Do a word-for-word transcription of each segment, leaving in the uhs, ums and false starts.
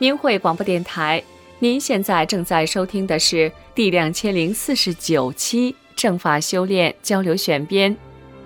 明慧广播电台，您现在正在收听的是第两千零四十九期正法修炼交流选编。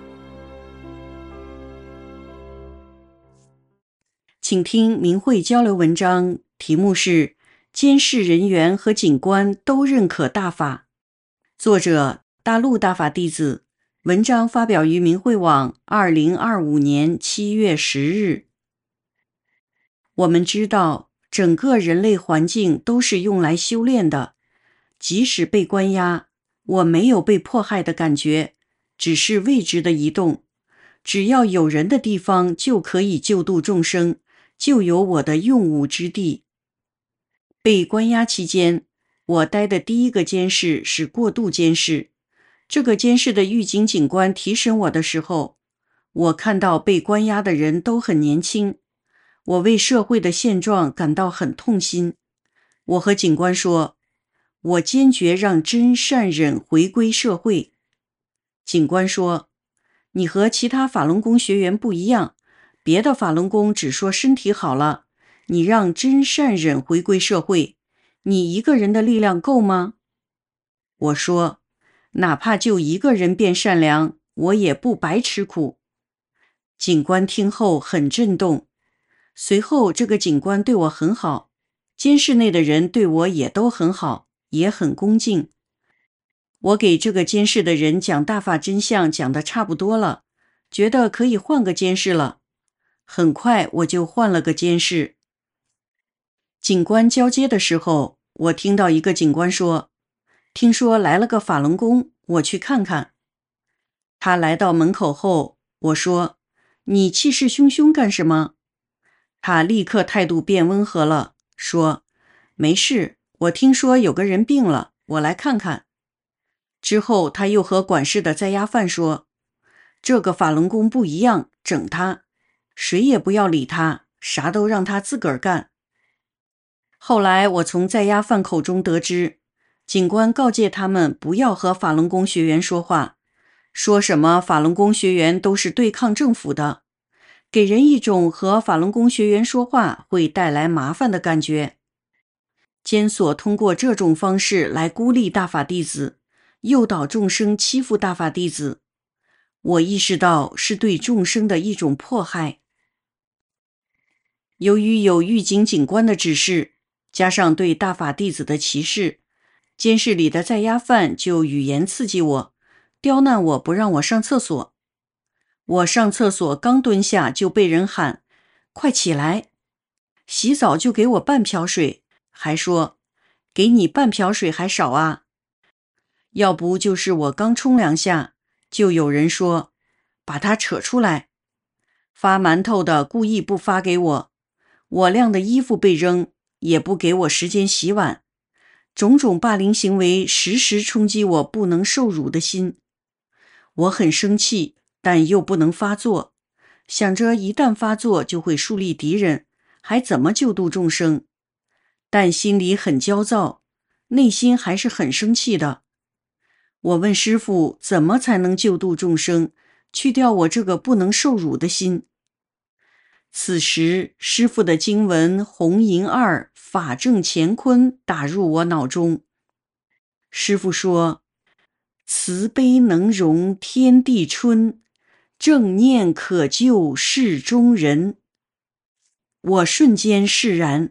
请听明慧交流文章，题目是监视人员和警官都认可大法，作者大陆大法弟子，文章发表于明慧网二零二五年七月十日。我们知道整个人类环境都是用来修炼的，即使被关押，我没有被迫害的感觉，只是未知的移动。只要有人的地方就可以救度众生，就有我的用武之地。被关押期间，我待的第一个监视是过渡监视。这个监视的狱警警官提审我的时候，我看到被关押的人都很年轻，我为社会的现状感到很痛心。我和警官说，我坚决让真善忍回归社会。警官说，你和其他法轮功学员不一样，别的法轮功只说身体好了，你让真善忍回归社会，你一个人的力量够吗？我说，哪怕就一个人变善良，我也不白吃苦。警官听后很震动。随后这个警官对我很好，监视内的人对我也都很好，也很恭敬。我给这个监视的人讲大法真相讲得差不多了，觉得可以换个监视了。很快我就换了个监视。警官交接的时候，我听到一个警官说，听说来了个法轮功，我去看看。他来到门口后，我说，你气势汹汹干什么？他立刻态度变温和了，说，没事，我听说有个人病了，我来看看。之后他又和管事的在押犯说，这个法轮功不一样，整他，谁也不要理他，啥都让他自个儿干。后来我从在押犯口中得知，警官告诫他们不要和法轮功学员说话，说什么法轮功学员都是对抗政府的，给人一种和法轮功学员说话会带来麻烦的感觉。监所通过这种方式来孤立大法弟子，诱导众生欺负大法弟子，我意识到是对众生的一种迫害。由于有狱警警官的指示，加上对大法弟子的歧视，监视里的在押犯就语言刺激我，刁难我，不让我上厕所。我上厕所刚蹲下就被人喊，快起来！洗澡就给我半瓢水，还说，给你半瓢水还少啊？要不就是我刚冲两下，就有人说，把他扯出来。发馒头的故意不发给我，我晾的衣服被扔，也不给我时间洗碗。种种霸凌行为时时冲击我不能受辱的心。我很生气，但又不能发作，想着一旦发作就会树立敌人，还怎么救度众生？但心里很焦躁，内心还是很生气的。我问师父，怎么才能救度众生，去掉我这个不能受辱的心？此时师父的经文红银二法正乾坤打入我脑中。师父说，慈悲能容天地春，正念可救世中人。我瞬间释然。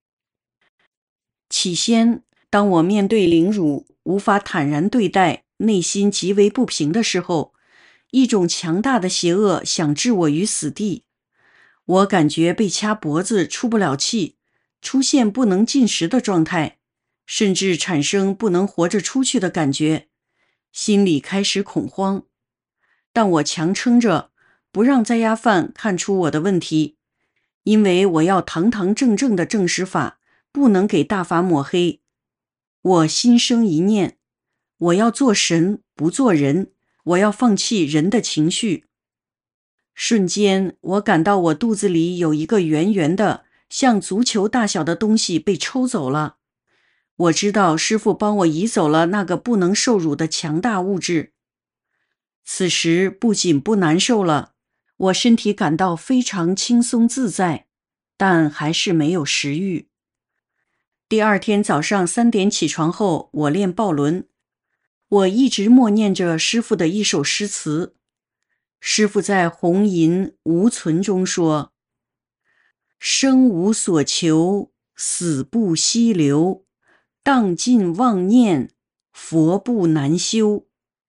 起先，当我面对凌辱无法坦然对待，内心极为不平的时候，一种强大的邪恶想置我于死地。我感觉被掐脖子出不了气，出现不能进食的状态，甚至产生不能活着出去的感觉，心里开始恐慌。但我强撑着，不让在押犯看出我的问题，因为我要堂堂正正的正实法，不能给大法抹黑。我心生一念，我要做神，不做人，我要放弃人的情绪。瞬间，我感到我肚子里有一个圆圆的，像足球大小的东西被抽走了。我知道师父帮我移走了那个不能受辱的强大物质。此时不仅不难受了，我身体感到非常轻松自在，但还是没有食欲。 第二天早上三点起床后，我练抱轮。我一直默念着师父的一首诗词。师父在《红银无存》中说：生无所求，死不息留，荡尽妄念，佛不难修。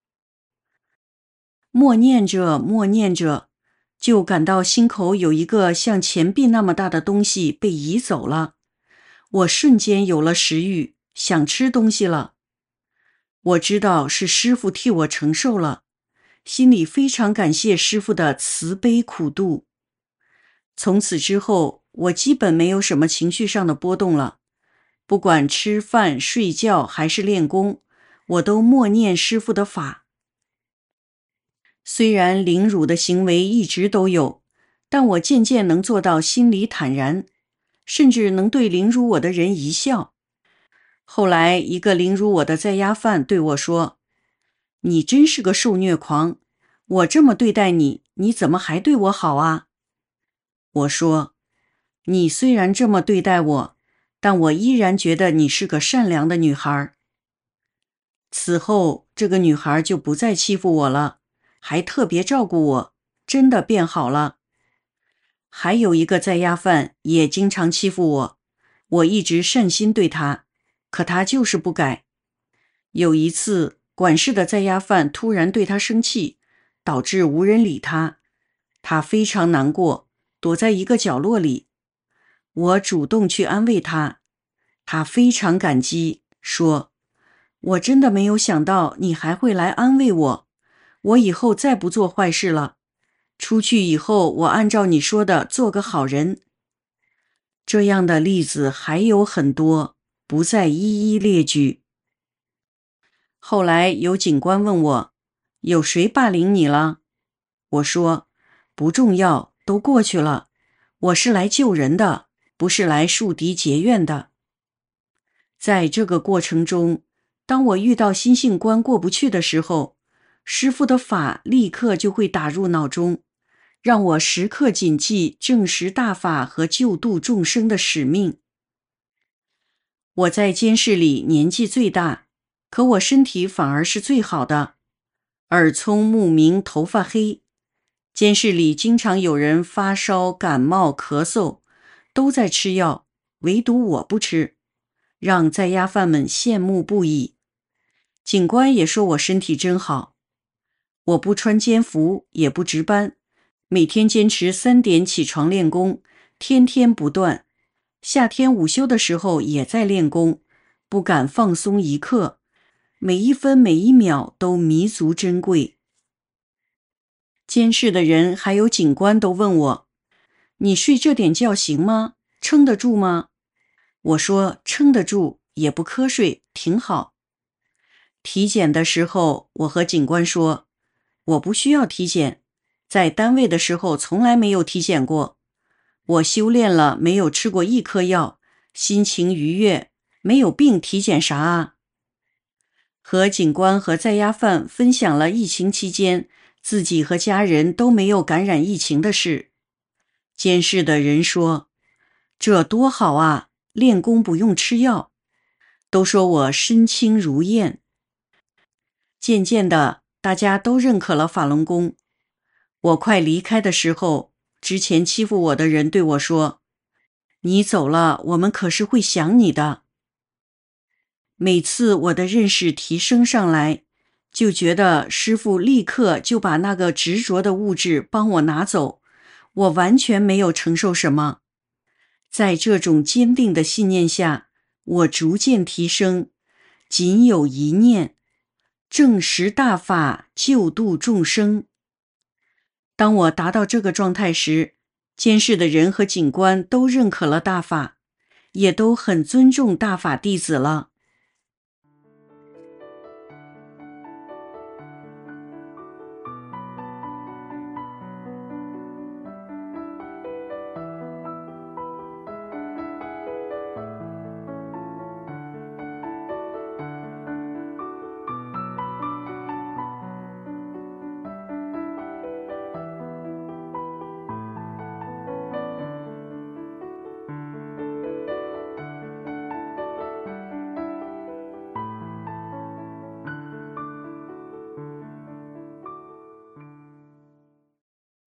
默念着默念着，就感到心口有一个像钱币那么大的东西被移走了。我瞬间有了食欲，想吃东西了。我知道是师父替我承受了，心里非常感谢师父的慈悲苦度。从此之后，我基本没有什么情绪上的波动了。不管吃饭、睡觉还是练功，我都默念师父的法。虽然凌辱的行为一直都有，但我渐渐能做到心里坦然，甚至能对凌辱我的人一笑。后来，一个凌辱我的在押犯对我说：你真是个受虐狂，我这么对待你，你怎么还对我好啊？我说：你虽然这么对待我，但我依然觉得你是个善良的女孩。此后，这个女孩就不再欺负我了，还特别照顾我，真的变好了。还有一个在押犯也经常欺负我，我一直善心对他，可他就是不改。有一次，管事的在押犯突然对他生气，导致无人理他，他非常难过，躲在一个角落里。我主动去安慰他，他非常感激，说：我真的没有想到你还会来安慰我，我以后再不做坏事了。出去以后，我按照你说的做个好人。这样的例子还有很多，不再一一列举。后来有警官问我，有谁霸凌你了？我说，不重要，都过去了。我是来救人的，不是来树敌结怨的。在这个过程中，当我遇到心性关过不去的时候，师父的法立刻就会打入脑中，让我时刻谨记证实大法和救度众生的使命。我在监室里年纪最大，可我身体反而是最好的，耳聪目明，头发黑。监室里经常有人发烧、感冒、咳嗽，都在吃药，唯独我不吃，让在押犯们羡慕不已。警官也说我身体真好。我不穿监服，也不值班，每天坚持三点起床练功，天天不断。夏天午休的时候也在练功，不敢放松一刻，每一分每一秒都弥足珍贵。监视的人还有警官都问我，你睡这点觉行吗？撑得住吗？我说撑得住，也不瞌睡，挺好。体检的时候，我和警官说，我不需要体检，在单位的时候从来没有体检过。我修炼了，没有吃过一颗药，心情愉悦，没有病体检啥啊？和警官和在押犯分享了疫情期间自己和家人都没有感染疫情的事。监视的人说，这多好啊，练功不用吃药，都说我身轻如燕。渐渐的，大家都认可了法轮功。我快离开的时候，之前欺负我的人对我说，你走了，我们可是会想你的。每次我的认识提升上来，就觉得师父立刻就把那个执着的物质帮我拿走，我完全没有承受什么。在这种坚定的信念下，我逐渐提升，仅有一念，证实大法，救度众生。当我达到这个状态时，监视的人和警官都认可了大法，也都很尊重大法弟子了。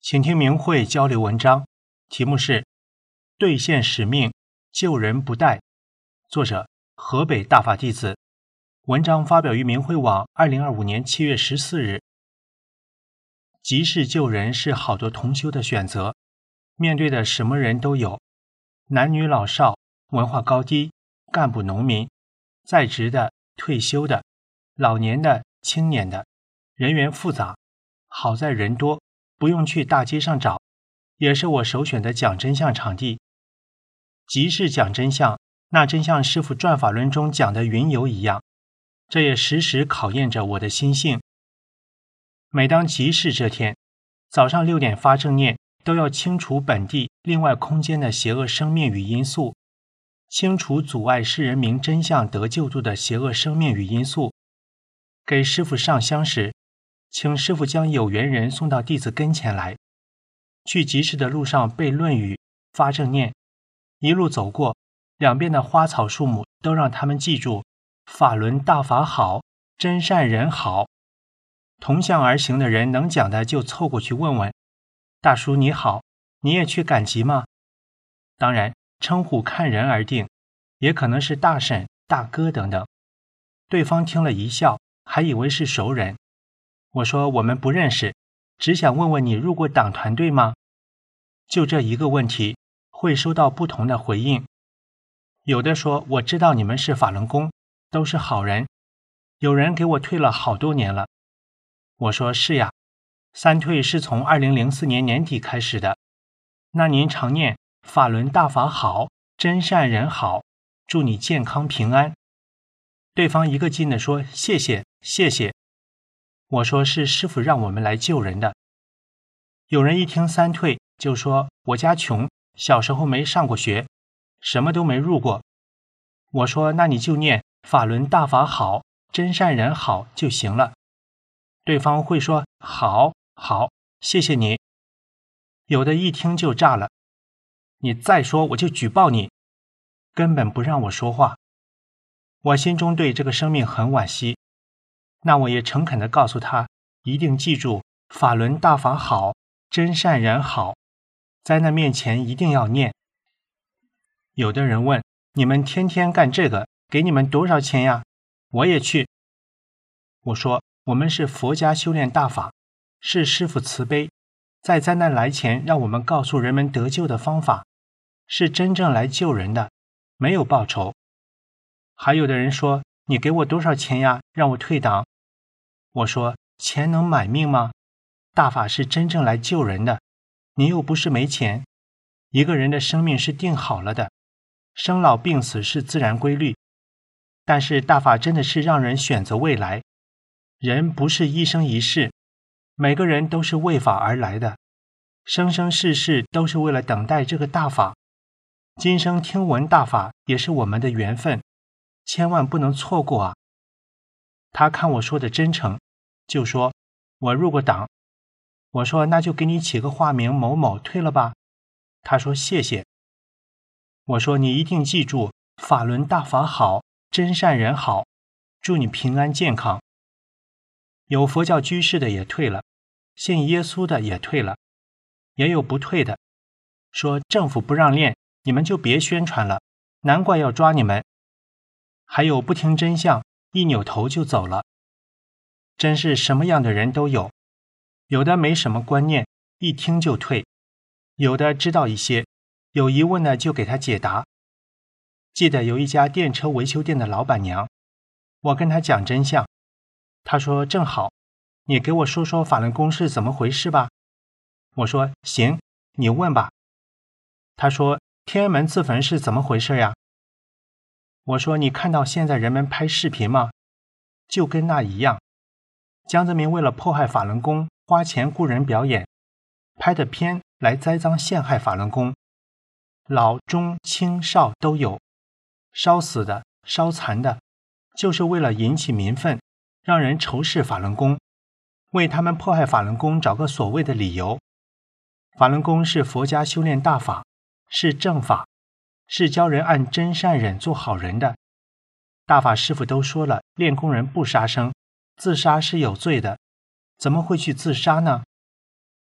请听明慧交流文章，题目是兑现使命，救人不殆，作者河北大法弟子。文章发表于明慧网二零二五年七月十四日。急事救人是好多同修的选择，面对的什么人都有，男女老少，文化高低，干部农民，在职的，退休的，老年的，青年的，人员复杂。好在人多，不用去大街上找，也是我首选的讲真相场地。即是讲真相，那真像师父转法轮中讲的云游一样，这也时时考验着我的心性。每当集市这天，早上六点发正念，都要清除本地另外空间的邪恶生命与因素，清除阻碍世人明真相得救度的邪恶生命与因素。给师父上香时，请师父将有缘人送到弟子跟前来。去集市的路上背论语，发正念，一路走过，两边的花草树木都让他们记住法轮大法好，真善人好。同向而行的人能讲的就凑过去问问，大叔你好，你也去赶集吗？当然称呼看人而定，也可能是大婶大哥等等。对方听了一笑，还以为是熟人。我说我们不认识，只想问问你入过党团队吗？就这一个问题，会收到不同的回应。有的说我知道你们是法轮功，都是好人，有人给我退了好多年了。我说是呀，三退是从二零零四年年底开始的。那您常念法轮大法好，真善人好，祝你健康平安。对方一个劲地说谢谢谢谢。我说是师父让我们来救人的。有人一听三退就说我家穷，小时候没上过学，什么都没入过。我说那你就念法轮大法好，真善人好就行了。对方会说好好，谢谢你。有的一听就炸了，你再说我就举报你，根本不让我说话。我心中对这个生命很惋惜，那我也诚恳地告诉他，一定记住法轮大法好，真善人好，在那面前一定要念。有的人问，你们天天干这个，给你们多少钱呀？我也去。我说我们是佛家修炼大法，是师父慈悲，在灾难来前让我们告诉人们得救的方法，是真正来救人的，没有报酬。还有的人说，你给我多少钱呀，让我退党。我说钱能买命吗？大法是真正来救人的，你又不是没钱。一个人的生命是定好了的，生老病死是自然规律，但是大法真的是让人选择未来。人不是一生一世，每个人都是为法而来的，生生世世都是为了等待这个大法。今生听闻大法也是我们的缘分，千万不能错过啊。他看我说的真诚，就说我入过党。我说那就给你起个化名某某，退了吧。他说谢谢。我说你一定记住法轮大法好，真善人好，祝你平安健康。有佛教居士的也退了，信耶稣的也退了，也有不退的，说政府不让练，你们就别宣传了，难怪要抓你们。还有不听真相，一扭头就走了。真是什么样的人都有，有的没什么观念，一听就退，有的知道一些，有疑问的就给他解答。记得有一家电车维修店的老板娘，我跟她讲真相，她说正好，你给我说说法轮功是怎么回事吧。我说行，你问吧。她说天安门自焚是怎么回事呀？我说你看到现在人们拍视频吗？就跟那一样，江泽民为了迫害法轮功，花钱雇人表演，拍的片来栽赃陷害法轮功，老中青少都有，烧死的烧残的，就是为了引起民愤，让人仇视法轮功，为他们迫害法轮功找个所谓的理由。法轮功是佛家修炼大法，是正法，是教人按真善忍做好人的。大法师父都说了，练功人不杀生，自杀是有罪的，怎么会去自杀呢？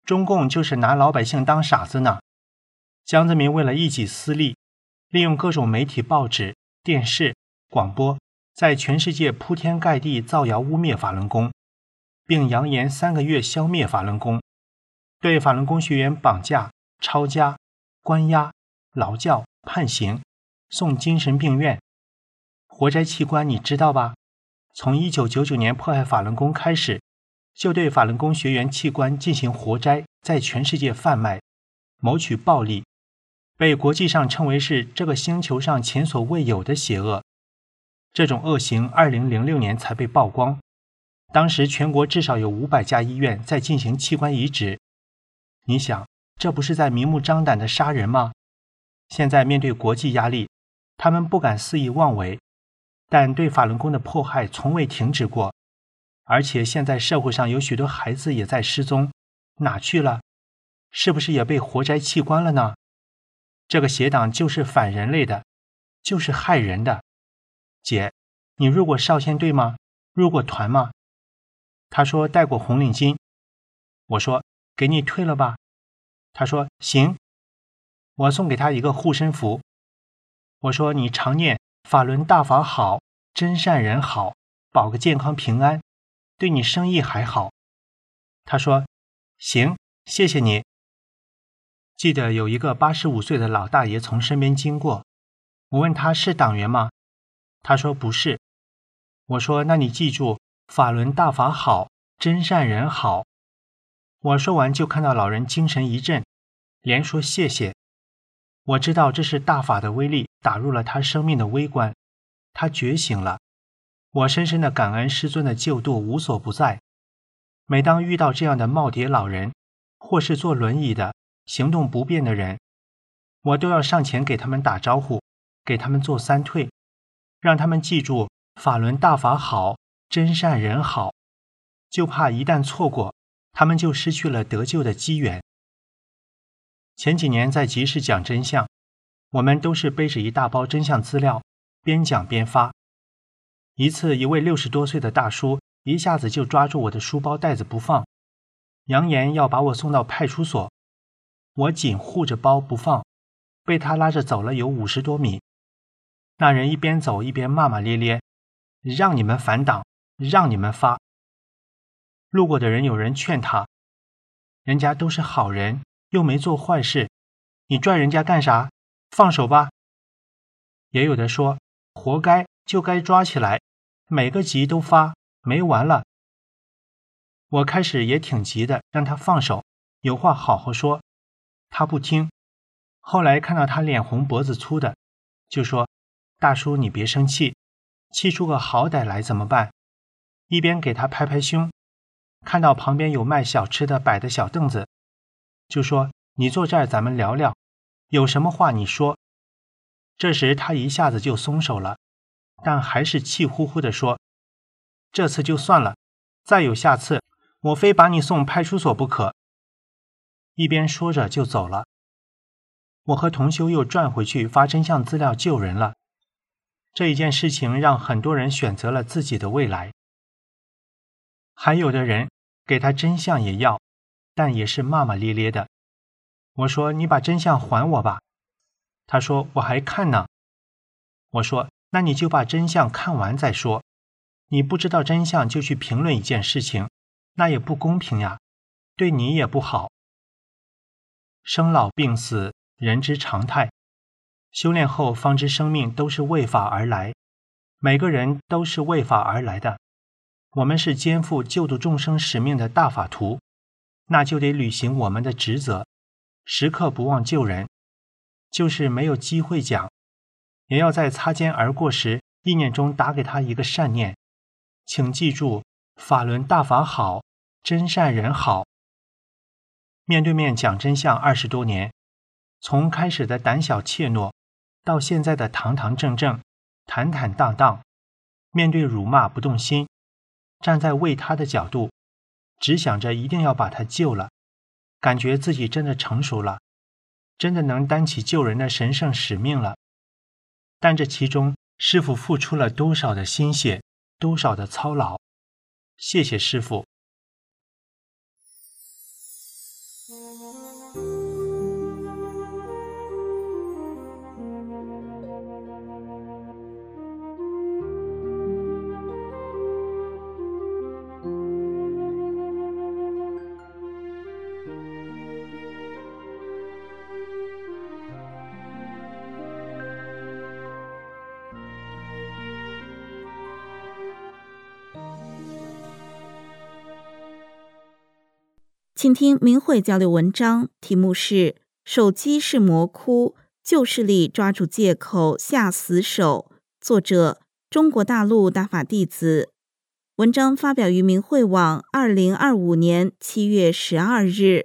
中共就是拿老百姓当傻子呢。江泽民为了一己私利，利用各种媒体报纸、电视、广播，在全世界铺天盖地造谣污蔑法轮功，并扬言三个月消灭法轮功，对法轮功学员绑架、抄家、关押、劳教、判刑，送精神病院。活摘器官你知道吧？从一九九九年迫害法轮功开始，就对法轮功学员器官进行活摘，在全世界贩卖，谋取暴利，被国际上称为是这个星球上前所未有的邪恶。这种恶行二零零六年才被曝光，当时全国至少有五百家医院在进行器官移植。你想，这不是在明目张胆的杀人吗？现在面对国际压力，他们不敢肆意妄为，但对法轮功的迫害从未停止过。而且现在社会上有许多孩子也在失踪，哪去了？是不是也被活摘器官了呢？这个邪党就是反人类的，就是害人的。姐，你入过少先队吗？入过团吗？他说戴过红领巾。我说给你退了吧。他说行。我送给他一个护身符。我说你常念法轮大法好，真善人好，保个健康平安，对你生意还好。他说行，谢谢你。记得有一个八十五岁的老大爷从身边经过，我问他是党员吗？他说不是。我说那你记住，法轮大法好，真善人好。我说完就看到老人精神一振，连说谢谢。我知道这是大法的威力打入了他生命的微观，他觉醒了。我深深的感恩师尊的救度无所不在。每当遇到这样的耄耋老人，或是坐轮椅的行动不便的人，我都要上前给他们打招呼，给他们做三退，让他们记住法轮大法好，真善人好，就怕一旦错过，他们就失去了得救的机缘。前几年在集市讲真相，我们都是背着一大包真相资料，边讲边发。一次，一位六十多岁的大叔一下子就抓住我的书包带子不放，扬言要把我送到派出所。我紧护着包不放，被他拉着走了有五十多米。那人一边走一边骂骂咧咧，让你们反党，让你们发。路过的人有人劝他，人家都是好人，又没做坏事，你拽人家干啥？放手吧。也有的说，活该，就该抓起来，每个集都发，没完了。我开始也挺急的，让他放手，有话好好说。他不听，后来看到他脸红脖子粗的，就说，大叔你别生气，气出个好歹来怎么办？一边给他拍拍胸，看到旁边有卖小吃的摆的小凳子，就说，你坐这儿咱们聊聊，有什么话你说。这时他一下子就松手了，但还是气呼呼地说，这次就算了，再有下次，我非把你送派出所不可。一边说着就走了。我和同修又转回去发真相资料救人了。这一件事情让很多人选择了自己的未来。还有的人给他真相也要，但也是骂骂咧咧的。我说你把真相还我吧。他说我还看呢。我说那你就把真相看完再说，你不知道真相就去评论一件事情，那也不公平呀，对你也不好。生老病死，人之常态。修炼后方知生命都是为法而来，每个人都是为法而来的。我们是肩负救度众生使命的大法徒，那就得履行我们的职责，时刻不忘救人。就是没有机会讲，也要在擦肩而过时，意念中打给他一个善念。请记住，法轮大法好，真善人好。面对面讲真相二十多年，从开始的胆小怯懦，到现在的堂堂正正、坦坦荡荡，面对辱骂不动心，站在为他的角度，只想着一定要把他救了，感觉自己真的成熟了，真的能担起救人的神圣使命了。但这其中师父付出了多少的心血，多少的操劳，谢谢师父。 请听明慧交流文章，题目是手机是魔窟，旧势力抓住借口下死手，作者中国大陆大法弟子。文章发表于明慧网二零二五年七月十二日。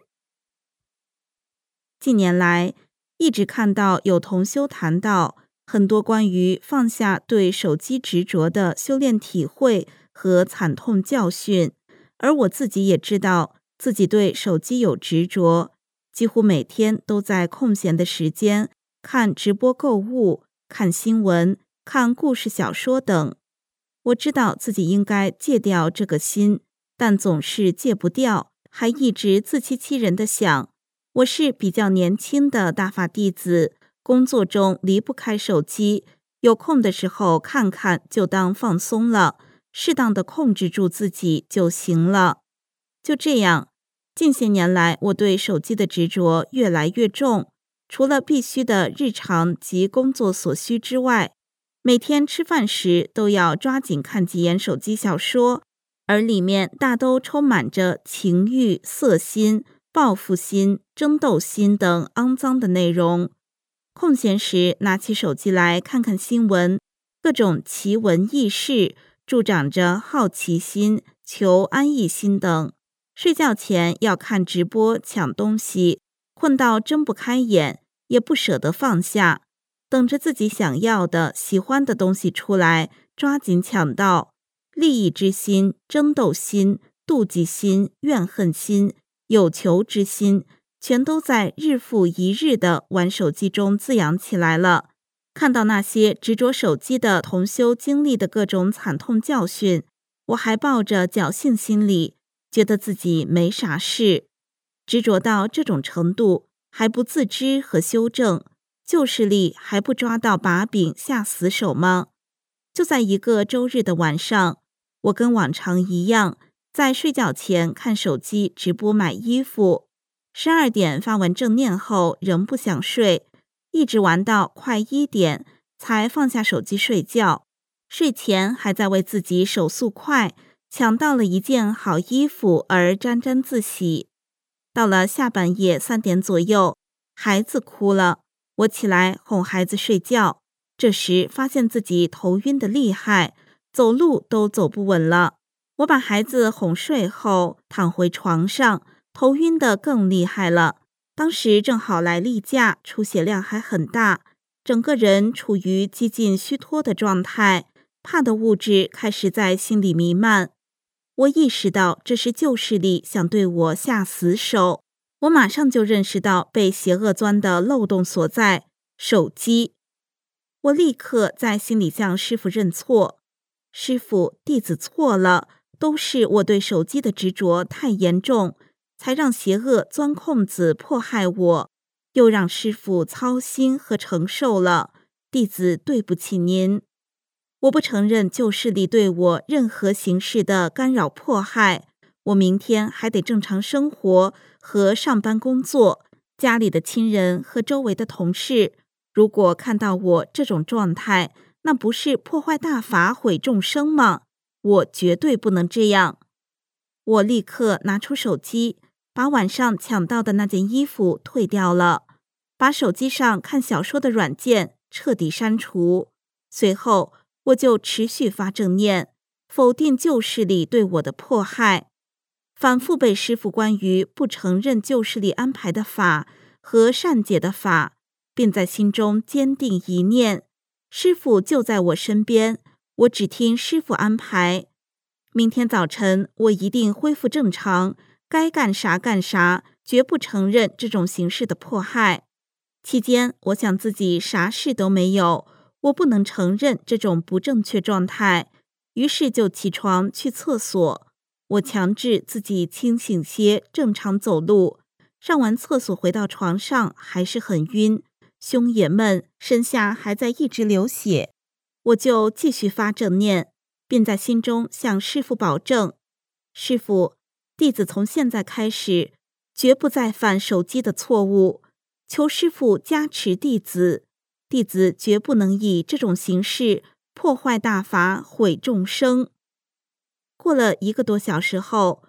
近年来，一直看到有同修谈到很多关于放下对手机执着的修炼体会和惨痛教训，而我自己也知道自己对手机有执着，几乎每天都在空闲的时间看直播购物、看新闻、看故事小说等。我知道自己应该戒掉这个心，但总是戒不掉，还一直自欺欺人地想，我是比较年轻的大法弟子，工作中离不开手机，有空的时候看看就当放松了，适当的控制住自己就行了。就这样，近些年来我对手机的执着越来越重，除了必须的日常及工作所需之外，每天吃饭时都要抓紧看几眼手机小说，而里面大都充满着情欲、色心、报复心、争斗心等肮脏的内容。空闲时拿起手机来看看新闻，各种奇闻异事，助长着好奇心、求安逸心等。睡觉前要看直播抢东西，困到睁不开眼，也不舍得放下，等着自己想要的、喜欢的东西出来，抓紧抢到。利益之心、争斗心、妒忌心、怨恨心、有求之心，全都在日复一日的玩手机中滋养起来了。看到那些执着手机的同修经历的各种惨痛教训，我还抱着侥幸心理，觉得自己没啥事。执着到这种程度，还不自知和修正，旧势力还不抓到把柄下死手吗？就在一个周日的晚上，我跟往常一样，在睡觉前看手机直播买衣服。十二点发完正念后仍不想睡，一直玩到快一点才放下手机睡觉。睡前还在为自己手速快抢到了一件好衣服而沾沾自喜。到了下半夜三点左右，孩子哭了，我起来哄孩子睡觉，这时发现自己头晕得厉害，走路都走不稳了。我把孩子哄睡后躺回床上，头晕得更厉害了。当时正好来例假，出血量还很大，整个人处于几近虚脱的状态，怕的物质开始在心里弥漫。我意识到这是旧势力想对我下死手，我马上就认识到被邪恶钻的漏洞所在，手机。我立刻在心里向师父认错，师父，弟子错了，都是我对手机的执着太严重，才让邪恶钻空子迫害我，又让师父操心和承受了，弟子对不起您。我不承认旧势力对我任何形式的干扰迫害，我明天还得正常生活和上班工作，家里的亲人和周围的同事，如果看到我这种状态，那不是破坏大法毁众生吗？我绝对不能这样。我立刻拿出手机，把晚上抢到的那件衣服退掉了，把手机上看小说的软件彻底删除。随后我就持续发正念，否定旧势力对我的迫害，反复被师父关于不承认旧势力安排的法和善解的法，并在心中坚定一念：师父就在我身边，我只听师父安排。明天早晨我一定恢复正常，该干啥干啥，绝不承认这种形式的迫害。期间我想自己啥事都没有，我不能承认这种不正确状态，于是就起床去厕所。我强制自己清醒些，正常走路。上完厕所回到床上还是很晕，胸也闷，身下还在一直流血。我就继续发正念，并在心中向师父保证：师父，弟子从现在开始绝不再犯手机的错误，求师父加持弟子。弟子绝不能以这种形式破坏大法毁众生。过了一个多小时后，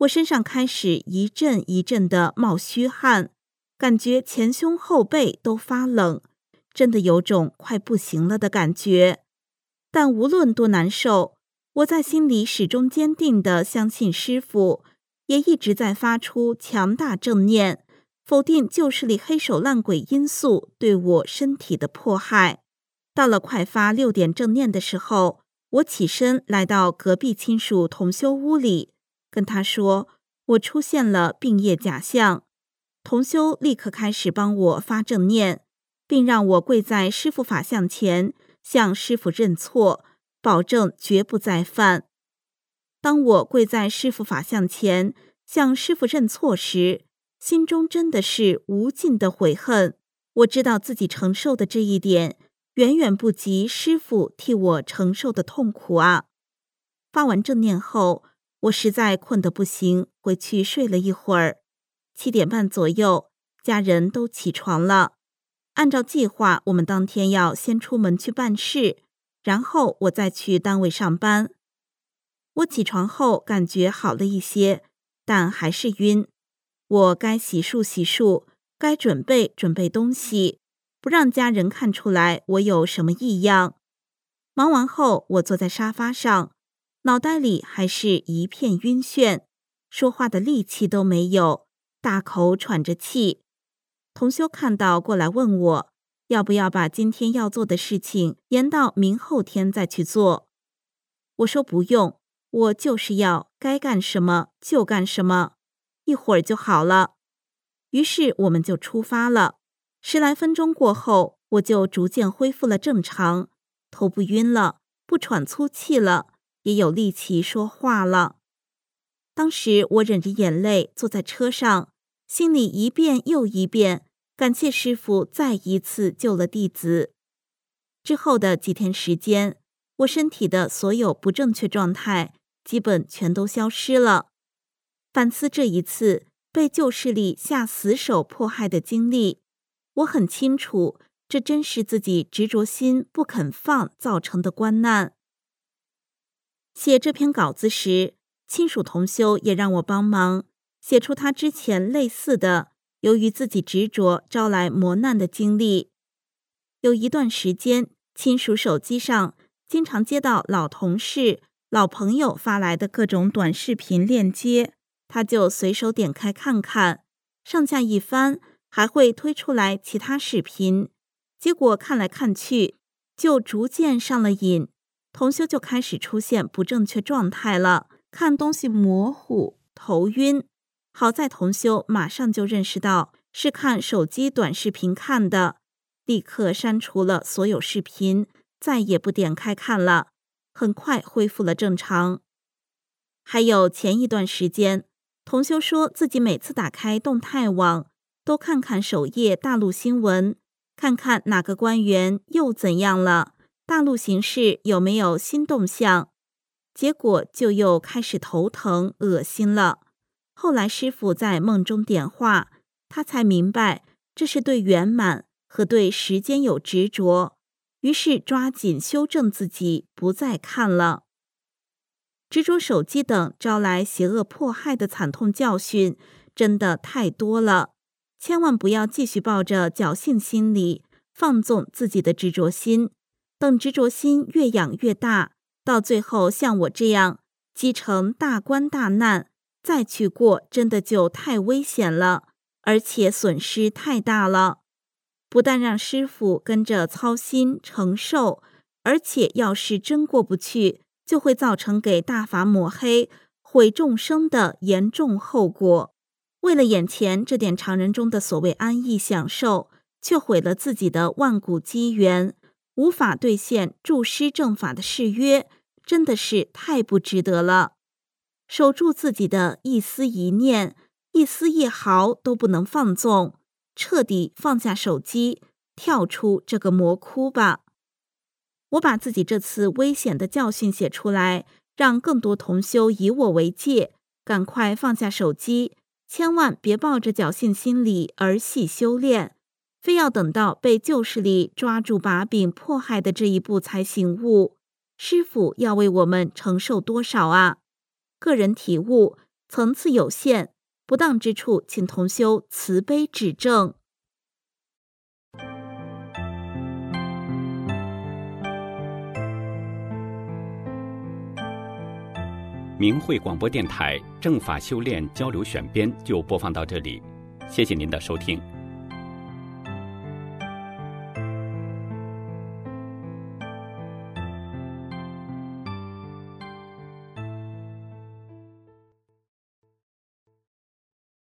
我身上开始一阵一阵的冒虚汗，感觉前胸后背都发冷，真的有种快不行了的感觉。但无论多难受，我在心里始终坚定地相信师父，也一直在发出强大正念，否定旧势力黑手烂鬼因素对我身体的迫害。到了快发六点正念的时候，我起身来到隔壁亲属同修屋里，跟他说我出现了病业假象。同修立刻开始帮我发正念，并让我跪在师父法像前，向师父认错，保证绝不再犯。当我跪在师父法像前，向师父认错时，心中真的是无尽的悔恨。我知道自己承受的这一点，远远不及师父替我承受的痛苦啊！发完正念后，我实在困得不行，回去睡了一会儿。七点半左右，家人都起床了。按照计划，我们当天要先出门去办事，然后我再去单位上班。我起床后感觉好了一些，但还是晕。我该洗漱洗漱，该准备准备东西，不让家人看出来我有什么异样。忙完后，我坐在沙发上，脑袋里还是一片晕眩，说话的力气都没有，大口喘着气。同修看到过来问我，要不要把今天要做的事情延到明后天再去做。我说不用，我就是要该干什么就干什么，一会儿就好了。于是我们就出发了。十来分钟过后，我就逐渐恢复了正常，头不晕了，不喘粗气了，也有力气说话了。当时我忍着眼泪坐在车上，心里一遍又一遍感谢师父再一次救了弟子。之后的几天时间，我身体的所有不正确状态基本全都消失了。反思这一次被旧势力下死手迫害的经历，我很清楚，这真是自己执着心不肯放造成的关难。写这篇稿子时，亲属同修也让我帮忙写出他之前类似的由于自己执着招来磨难的经历。有一段时间，亲属手机上经常接到老同事、老朋友发来的各种短视频链接，他就随手点开看看，上下一翻还会推出来其他视频，结果看来看去就逐渐上了瘾，同修就开始出现不正确状态了，看东西模糊、头晕。好在同修马上就认识到是看手机短视频看的，立刻删除了所有视频，再也不点开看了，很快恢复了正常。还有前一段时间，同修说自己每次打开动态网都看看首页大陆新闻，看看哪个官员又怎样了，大陆形势有没有新动向，结果就又开始头疼恶心了。后来师父在梦中点化，他才明白这是对圆满和对时间有执着，于是抓紧修正自己，不再看了。执着手机等招来邪恶迫害的惨痛教训真的太多了，千万不要继续抱着侥幸心理放纵自己的执着心，等执着心越养越大，到最后像我这样积成大关大难，再去过真的就太危险了，而且损失太大了。不但让师父跟着操心承受，而且要是真过不去，就会造成给大法抹黑、毁众生的严重后果。为了眼前这点常人中的所谓安逸享受，却毁了自己的万古机缘，无法兑现助师正法的誓约，真的是太不值得了。守住自己的一丝一念，一丝一毫都不能放纵，彻底放下手机，跳出这个魔窟吧。我把自己这次危险的教训写出来，让更多同修以我为戒，赶快放下手机，千万别抱着侥幸心理儿戏修炼，非要等到被旧势力抓住把柄迫害的这一步才醒悟。师父要为我们承受多少啊？个人体悟， 层次有限，不当之处，请同修慈悲指正。 明慧广播电台正法修炼交流选编就播放到这里，谢谢您的收听。